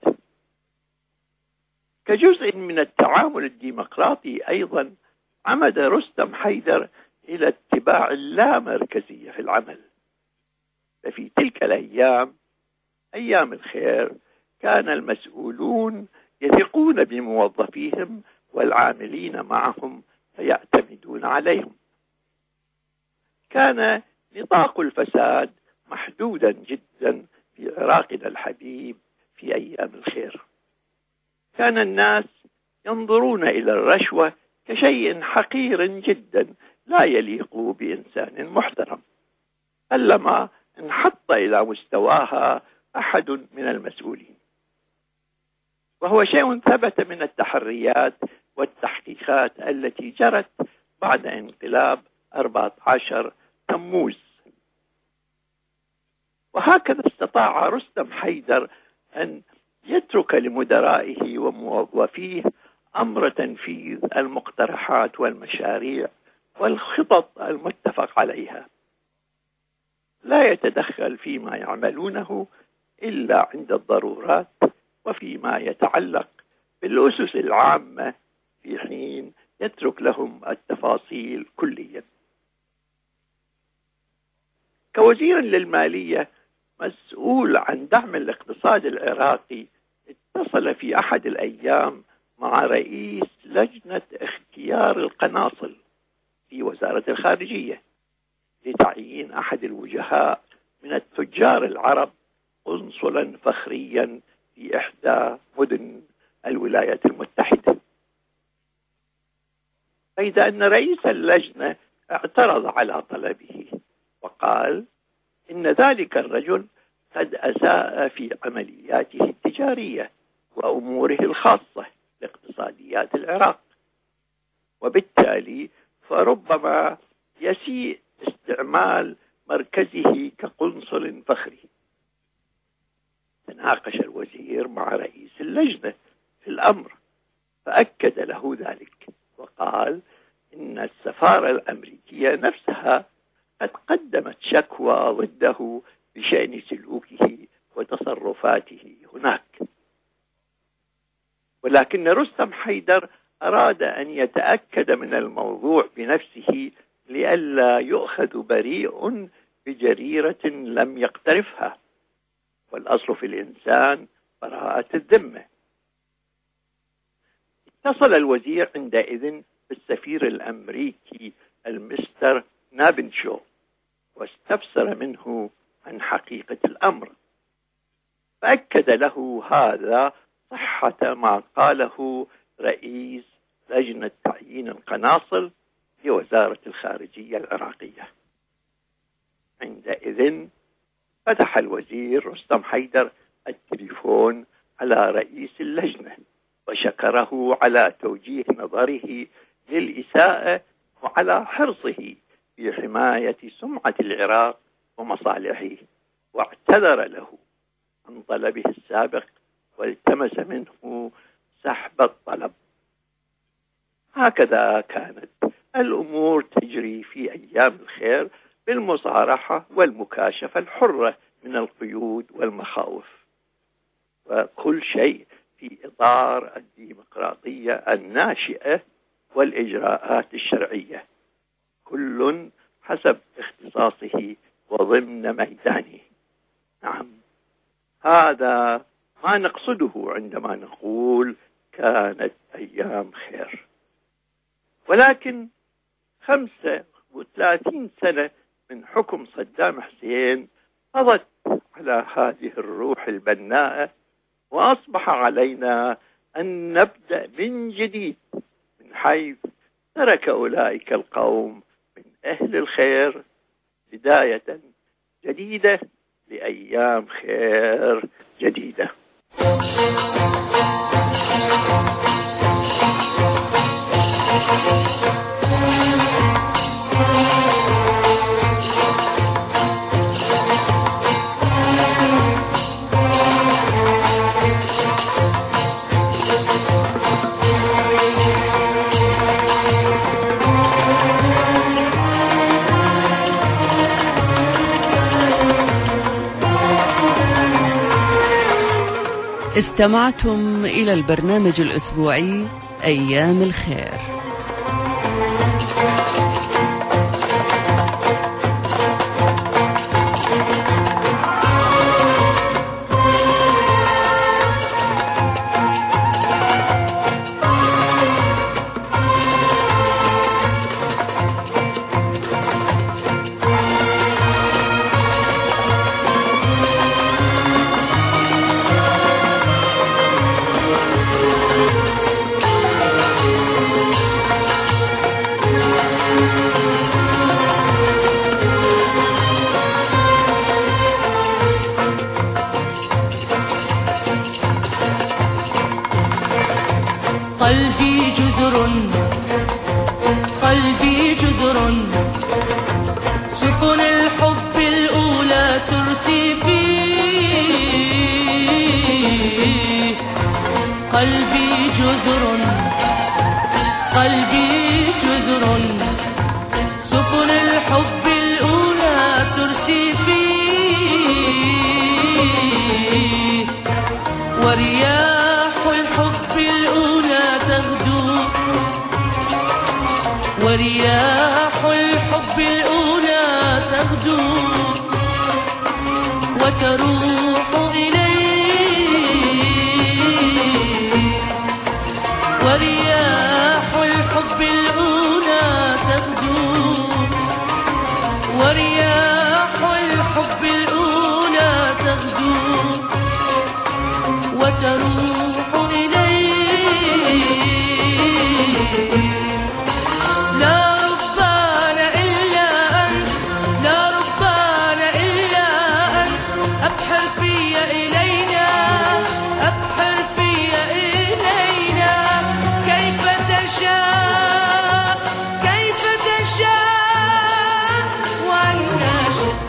كجزء من التعامل الديمقراطي أيضا عمد رستم حيدر إلى اتباع اللامركزية في العمل. ففي تلك الأيام أيام الخير كان المسؤولون يثقون بموظفيهم والعاملين معهم فيعتمدون عليهم. كان نطاق الفساد محدودا جدا في عراقنا الحبيب في أيام الخير. كان الناس ينظرون إلى الرشوة كشيء حقير جدا لا يليق بإنسان محترم، ألما انحط إلى مستواها أحد من المسؤولين. وهو شيء ثبت من التحريات والتحقيقات التي جرت بعد انقلاب أربعة عشر تموز. وهكذا استطاع رستم حيدر أن يترك لمدرائه وموظفيه أمر تنفيذ المقترحات والمشاريع والخطط المتفق عليها. لا يتدخل فيما يعملونه إلا عند الضرورات وفيما يتعلق بالأسس العامة، في حين يترك لهم التفاصيل كليا. كوزير للمالية مسؤول عن دعم الاقتصاد العراقي، اتصل في أحد الأيام مع رئيس لجنة اختيار القناصل في وزارة الخارجية لتعيين أحد الوجهاء من التجار العرب قنصلا فخريا في إحدى مدن الولايات المتحدة. فإذا أن رئيس اللجنة اعترض على طلبه وقال إن ذلك الرجل قد أساء في عملياته التجارية وأموره الخاصة باقتصاديات العراق، وبالتالي فربما يسيء استعمال مركزه كقنصل فخري. تناقش الوزير مع رئيس اللجنة في الأمر فأكد له ذلك، وقال إن السفارة الأمريكية نفسها قد قدمت شكوى ضده بشأن سلوكه وتصرفاته هناك. ولكن رستم حيدر أراد أن يتأكد من الموضوع بنفسه لئلا يؤخذ بريء بجريرة لم يقترفها، والأصل في الإنسان براءة الذمة. اتصل الوزير عندئذ بالسفير الأمريكي المستر نابنشو واستفسر منه عن حقيقة الأمر، فأكد له هذا صحة ما قاله رئيس لجنة تعيين القناصل في وزارة الخارجية العراقية. عندئذ فتح الوزير رستم حيدر التليفون على رئيس اللجنة وشكره على توجيه نظره للإساءة وعلى حرصه في حماية سمعة العراق ومصالحه، واعتذر له عن طلبه السابق والتمس منه سحب الطلب. هكذا كانت الأمور تجري في أيام الخير بالمصارحة والمكاشفة الحرة من القيود والمخاوف، وكل شيء في إطار الديمقراطية الناشئة والإجراءات الشرعية، كل حسب اختصاصه وضمن ميدانه. نعم، هذا ما نقصده عندما نقول كانت أيام خير. ولكن خمسة وثلاثين سنة من حكم صدام حسين قضت على هذه الروح البناءة، وأصبح علينا أن نبدأ من جديد من حيث ترك أولئك القوم من أهل الخير، بداية جديدة لأيام خير جديدة. استمعتم إلى البرنامج الأسبوعي أيام الخير. قلبي جزر قلبي جزر سفن الحب الأولى ترسي فيه. قلبي جزر قلبي جزر سفن الحب الأولى ترسي فيه. ورياح الحب الأولى تغدو ورياح الحب الأولى تغدو وتروح إليه. ورياح الحب الأولى تغدو ورياح الحب الأولى تغدو وتروح إليه. لا ربان إلا أنت لا ربان إلا أنت أبحر في إلينا أبحر في إلينا كيف تشاء كيف تشاء وأنا شئت.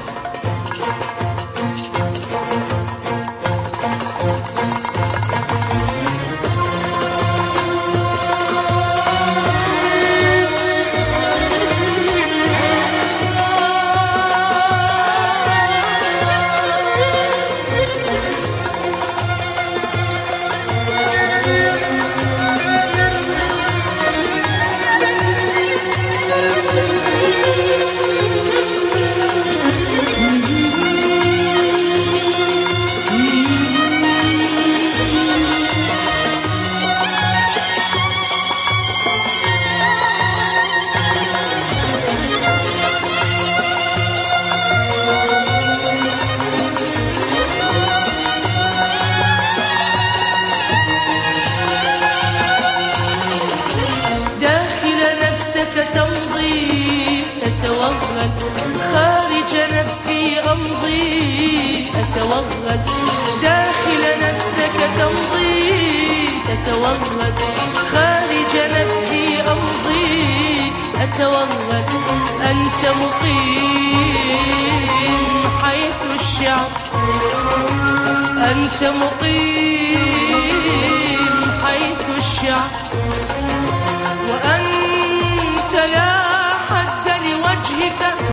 خارج نفسي أمضي أتوغل داخل نفسك تمضي تتوغل خارج نفسي أمضي أتوغل. أنت مقيم حيث الشعب أنت مقيم